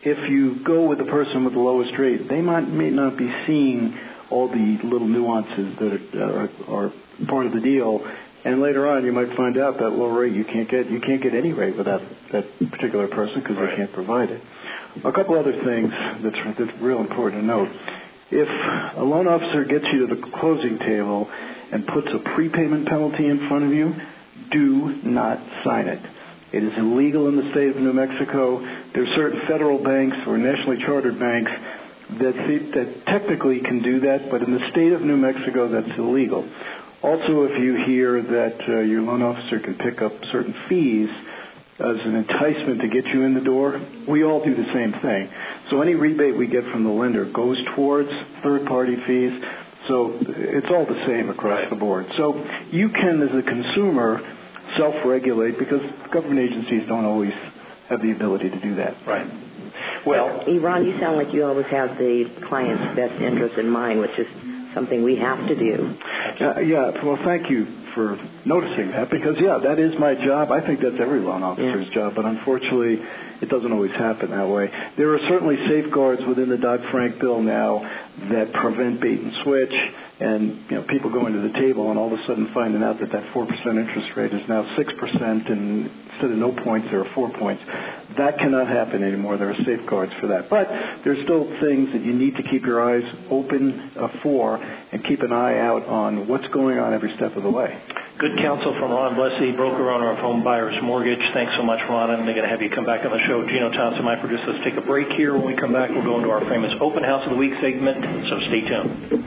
if you go with the person with the lowest rate, they may not be seeing all the little nuances that are part of the deal. And later on, you might find out that low rate you can't get any rate with that particular person because they can't provide it. A couple other things that's real important to note. If a loan officer gets you to the closing table and puts a prepayment penalty in front of you, do not sign it. It is illegal in the state of New Mexico. There are certain federal banks or nationally chartered banks that technically can do that, but in the state of New Mexico, that's illegal. Also, if you hear that your loan officer can pick up certain fees as an enticement to get you in the door, we all do the same thing. So any rebate we get from the lender goes towards third-party fees. So it's all the same across the board. So you can, as a consumer, self-regulate because government agencies don't always have the ability to do that. Right. Well, Ron, you sound like you always have the client's best interest in mind, which is something we have to do. Well, thank you for noticing that because, that is my job. I think that's every loan officer's job, but unfortunately it doesn't always happen that way. There are certainly safeguards within the Dodd-Frank bill now that prevent bait and switch and people going to the table and all of a sudden finding out that 4% interest rate is now 6% and instead of no points there are 4 points. That cannot happen anymore. There are safeguards for that. But there's still things that you need to keep your eyes open for and keep an eye out on what's going on every step of the way. Good counsel from Ron Blessey, broker owner of Home Buyers Mortgage. Thanks so much, Ron. I'm going to have you come back on the show. Gino Thompson, my producer. Let's take a break here. When we come back, we'll go into our famous Open House of the Week segment, so stay tuned.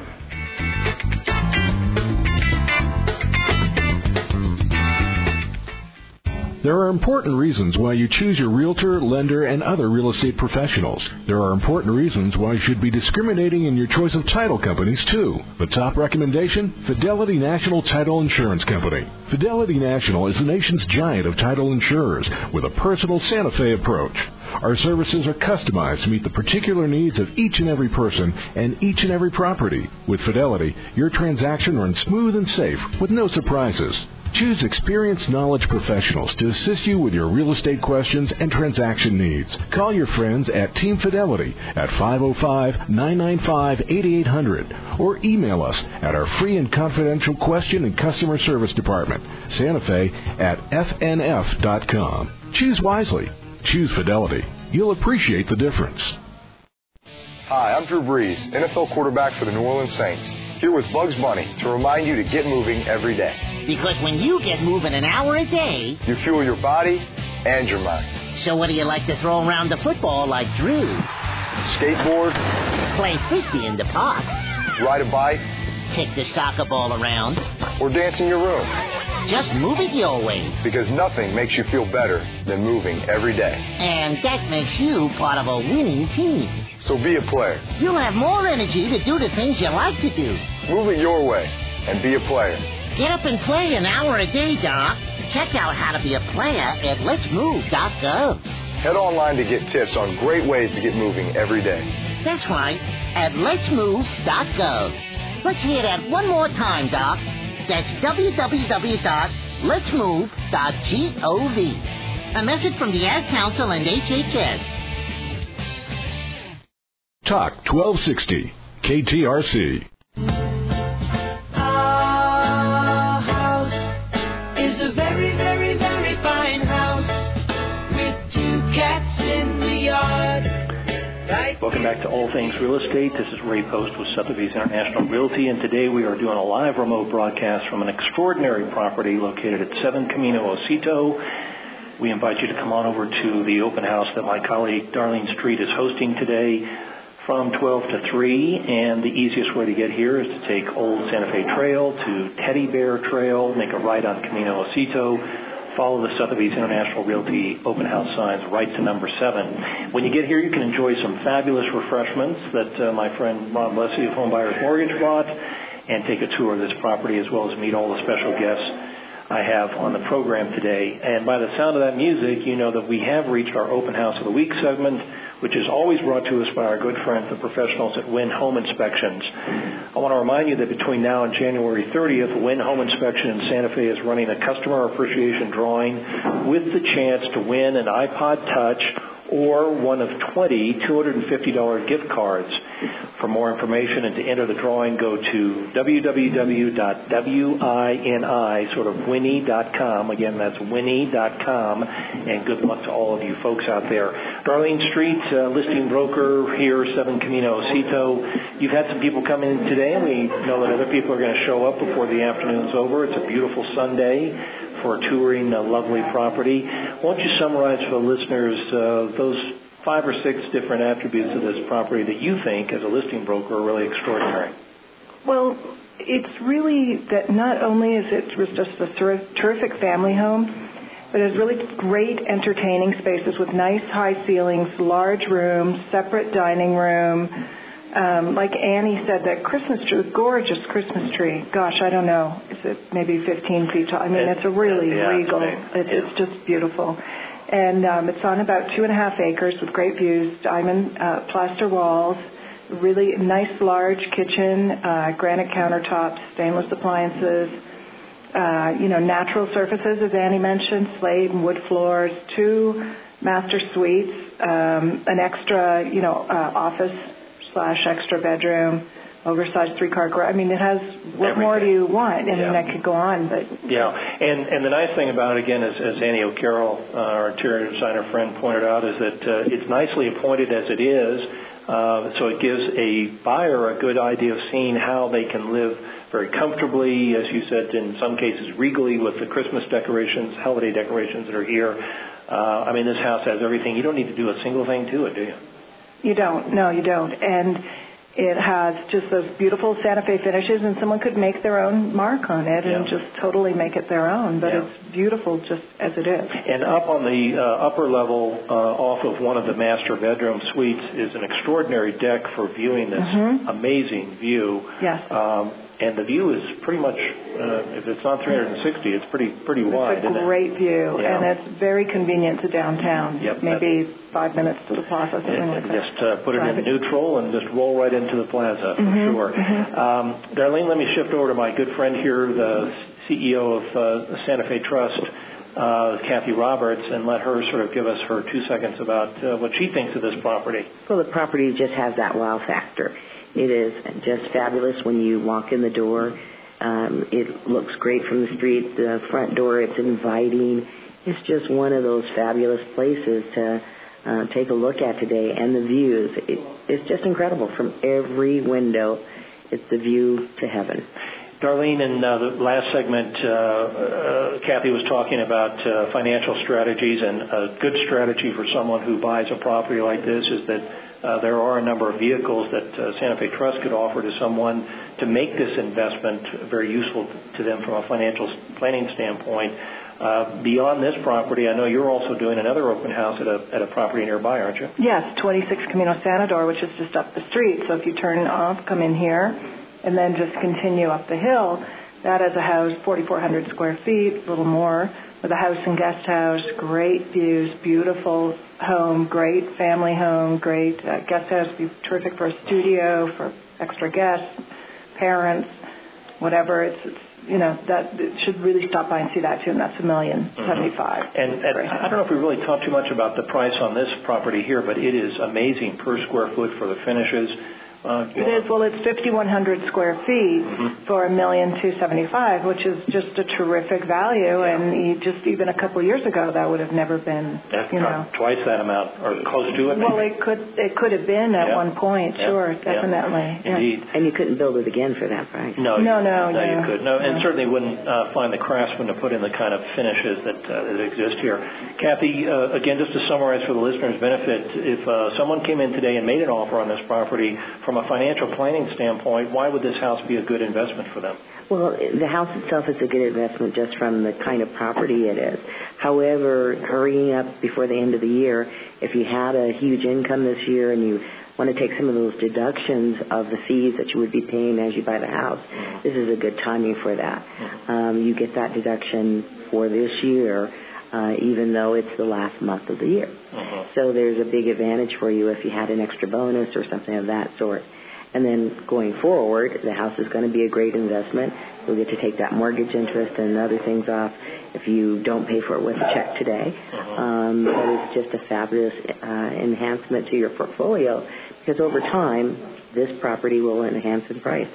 There are important reasons why you choose your realtor, lender, and other real estate professionals. There are important reasons why you should be discriminating in your choice of title companies, too. The top recommendation? Fidelity National Title Insurance Company. Fidelity National is the nation's giant of title insurers with a personal Santa Fe approach. Our services are customized to meet the particular needs of each and every person and each and every property. With Fidelity, your transaction runs smooth and safe with no surprises. Choose experienced knowledge professionals to assist you with your real estate questions and transaction needs. Call your friends at Team Fidelity at 505-995-8800 or email us at our free and confidential question and customer service department, Santa Fe at fnf.com. Choose wisely. Choose Fidelity. You'll appreciate the difference. Hi, I'm Drew Brees, NFL quarterback for the New Orleans Saints, here with Bugs Bunny to remind you to get moving every day. Because when you get moving an hour a day, you fuel your body and your mind. So what do you like to throw around the football like Drew? Skateboard. Play frisbee in the park. Ride a bike. Kick the soccer ball around. Or dance in your room. Just move it your way. Because nothing makes you feel better than moving every day. And that makes you part of a winning team. So be a player. You'll have more energy to do the things you like to do. Move it your way and be a player. Get up and play an hour a day, Doc. Check out how to be a player at letsmove.gov. Head online to get tips on great ways to get moving every day. That's right, at letsmove.gov. Let's hear that one more time, Doc. That's www.letsmove.gov. A message from the Ad Council and HHS. Talk 1260, KTRC. Our house is a very, very, very fine house with 2 cats in the yard. Right. Welcome back to All Things Real Estate. This is Ray Post with Sotheby's International Realty, and today we are doing a live remote broadcast from an extraordinary property located at 7 Camino Osito. We invite you to come on over to the open house that my colleague Darlene Street is hosting today from 12 to 3, and the easiest way to get here is to take Old Santa Fe Trail to Teddy Bear Trail, make a right on Camino Osito, follow the Sotheby's International Realty open house signs right to number 7. When you get here, you can enjoy some fabulous refreshments that my friend Ron Blessey of Home Buyers Mortgage brought, and take a tour of this property as well as meet all the special guests I have on the program today. And by the sound of that music, you know that we have reached our Open House of the Week segment, which is always brought to us by our good friends, the professionals at Wynn Home Inspections. I want to remind you that between now and January 30th, Wynn Home Inspection in Santa Fe is running a customer appreciation drawing with the chance to win an iPod Touch or one of 20 $250 gift cards. For more information and to enter the drawing, go to www.wini, sort of Winnie.com. Again, that's Winnie.com. And good luck to all of you folks out there. Darlene Street, listing broker here, 7 Camino Osito. You've had some people come in today, and we know that other people are going to show up before the afternoon's over. It's a beautiful Sunday for touring a lovely property. Why don't you summarize for the listeners those 5 or 6 different attributes of this property that you think, as a listing broker, are really extraordinary? Well, it's really that not only is it just a terrific family home, but it has really great entertaining spaces with nice high ceilings, large rooms, separate dining room. Like Annie said, that Christmas tree, gorgeous Christmas tree. Gosh, I don't know. Is it maybe 15 feet tall? I mean, it's a really regal. It's just beautiful. And it's on about 2.5 acres with great views, diamond plaster walls, really nice large kitchen, granite countertops, stainless appliances, natural surfaces, as Annie mentioned, slate and wood floors, 2 master suites, an extra, office/extra bedroom, oversized 3-car garage. I mean, it has, what everything more do you want? I mean, I could go on, but... Yeah, and the nice thing about it, again, as Annie O'Carroll, our interior designer friend, pointed out, is that it's nicely appointed as it is, so it gives a buyer a good idea of seeing how they can live very comfortably, as you said, in some cases regally, with the Christmas decorations, holiday decorations that are here. I mean, this house has everything. You don't need to do a single thing to it, do you? You don't. No, you don't. And it has just those beautiful Santa Fe finishes, and someone could make their own mark on it and just totally make it their own. But it's beautiful just as it is. And up on the upper level, off of one of the master bedroom suites, is an extraordinary deck for viewing this amazing view. Yes. And the view is pretty much, if it's not 360, it's pretty wide. It's a great view, and it's very convenient to downtown. Yep, maybe 5 minutes to the plaza, something like that. Just put it in neutral and just roll right into the plaza, for sure. Darlene, let me shift over to my good friend here, the CEO of Santa Fe Trust, Kathy Roberts, and let her sort of give us her 2 seconds about what she thinks of this property. Well, the property just has that wow factor. It is just fabulous when you walk in the door. It looks great from the street. The front door, it's inviting. It's just one of those fabulous places to take a look at today. And the views, it's just incredible. From every window, it's the view to heaven. Darlene, in the last segment, Kathy was talking about financial strategies, and a good strategy for someone who buys a property like this is that there are a number of vehicles that Santa Fe Trust could offer to someone to make this investment very useful to them from a financial planning standpoint. Beyond this property, I know you're also doing another open house at a property nearby, aren't you? Yes, 26 Camino Sanador, which is just up the street. So if you turn off, come in here, and then just continue up the hill, that is a house, 4,400 square feet, a little more, with a house and guest house, great views, beautiful home, great family home, great guest house, be terrific for a studio, for extra guests, parents, whatever. It's that it should really stop by and see that too, and that's $1,075,000. And I don't know if we really talked too much about the price on this property here, but it is amazing per square foot for the finishes. It is. Well, it's 5,100 square feet for $1,275,000, which is just a terrific value. And even a couple of years ago, that would have never been, twice that amount or close to it. Well, it could have been at one point. Sure, definitely. Indeed. And you couldn't build it again for that price. No, you could. No, and certainly wouldn't find the craftsman to put in the kind of finishes that exist here. Kathy, again, just to summarize for the listeners' benefit, if someone came in today and made an offer on this property, from a financial planning standpoint, why would this house be a good investment for them? Well, the house itself is a good investment just from the kind of property it is. However, hurrying up before the end of the year, if you had a huge income this year and you want to take some of those deductions of the fees that you would be paying as you buy the house, this is a good timing for that. You get that deduction for this year, even though it's the last month of the year. So there's a big advantage for you if you had an extra bonus or something of that sort. And then going forward, the house is going to be a great investment. You'll get to take that mortgage interest and other things off if you don't pay for it with a check today. But it's just a fabulous enhancement to your portfolio because over time, this property will enhance in price.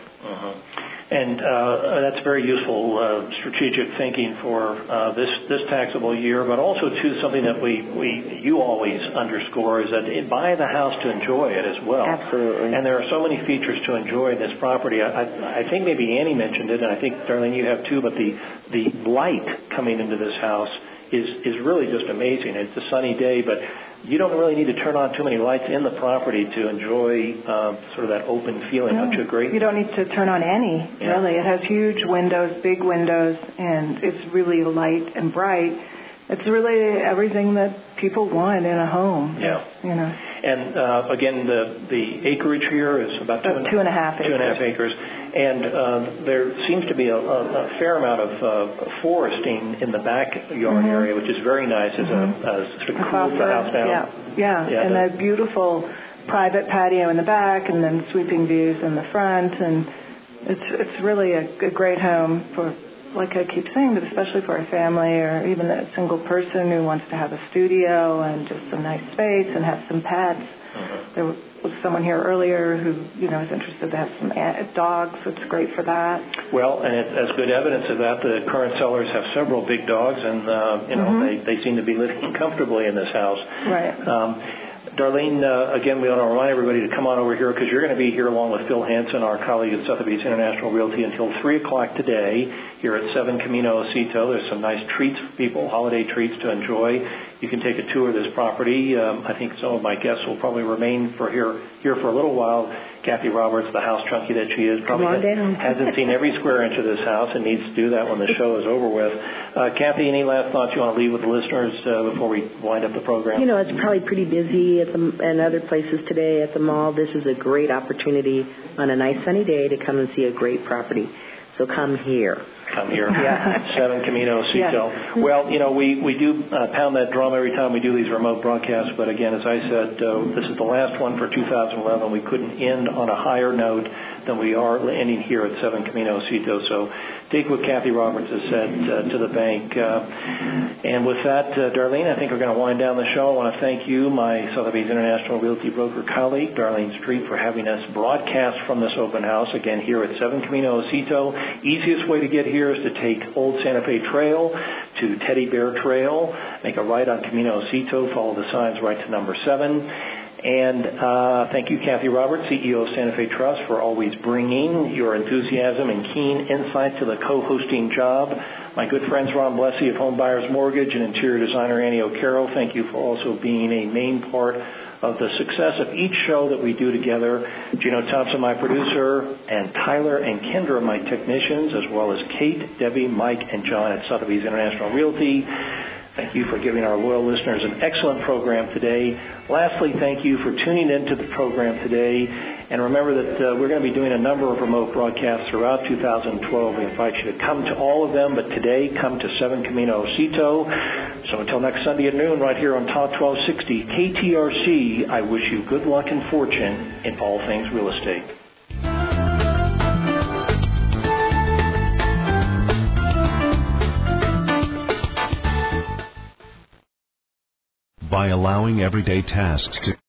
And that's very useful strategic thinking for this taxable year, but also, too, something that you always underscore is that buy the house to enjoy it as well. Absolutely. And there are so many features to enjoy in this property. I think maybe Annie mentioned it, and I think, Darlene, you have too, but the light coming into this house is really just amazing. It's a sunny day, but you don't really need to turn on too many lights in the property to enjoy sort of that open feeling. Don't you agree? You don't need to turn on any, really. It has huge windows, big windows, and it's really light and bright. It's really everything that people want in a home. Yeah. You know. And again, the acreage here is about 2.5 acres. And there seems to be a fair amount of foresting in the backyard area, which is very nice as sort of cools the house down. Yeah. And a beautiful private patio in the back, and then sweeping views in the front, and it's really a great home for, like I keep saying, but especially for a family or even a single person who wants to have a studio and just some nice space and have some pets. There was someone here earlier who, is interested to have some dogs, so it's great for that. Well, and as good evidence of that, the current sellers have several big dogs, and they seem to be living comfortably in this house. Right. Darlene, again, we want to remind everybody to come on over here because you're going to be here along with Phil Hansen, our colleague at Sotheby's International Realty, until 3 o'clock today here at 7 Camino Osito. There's some nice treats for people, holiday treats to enjoy. You can take a tour of this property. I think some of my guests will probably remain here for a little while. Kathy Roberts, the house junkie that she is, probably hasn't seen every square inch of this house and needs to do that when the show is over with. Kathy, any last thoughts you want to leave with the listeners before we wind up the program? It's probably pretty busy and other places today at the mall. This is a great opportunity on a nice sunny day to come and see a great property. So come here. Come here. 7 Camino Osito. Yes. Well, we do pound that drum every time we do these remote broadcasts, but again, as I said, this is the last one for 2011. We couldn't end on a higher note than we are ending here at 7 Camino Osito. So take what Kathy Roberts has said to the bank. And with that, Darlene, I think we're going to wind down the show. I want to thank you, my Sotheby's International Realty broker colleague, Darlene Street, for having us broadcast from this open house, again, here at 7 Camino Osito. Easiest way to get here is to take Old Santa Fe Trail to Teddy Bear Trail, make a right on Camino Osito, follow the signs right to number 7. And thank you, Kathy Roberts, CEO of Santa Fe Trust, for always bringing your enthusiasm and keen insight to the co-hosting job. My good friends Ron Blessey of Home Buyers Mortgage and interior designer Annie O'Carroll, thank you for also being a main part of the success of each show that we do together. Gino Thompson, my producer, and Tyler and Kendra, my technicians, as well as Kate, Debbie, Mike, and John at Sotheby's International Realty. Thank you for giving our loyal listeners an excellent program today. Lastly, thank you for tuning into the program today. And remember that we're going to be doing a number of remote broadcasts throughout 2012. We invite you to come to all of them, but today come to 7 Camino Osito. So until next Sunday at noon, right here on Talk 1260 KTRC, I wish you good luck and fortune in all things real estate. By allowing everyday tasks to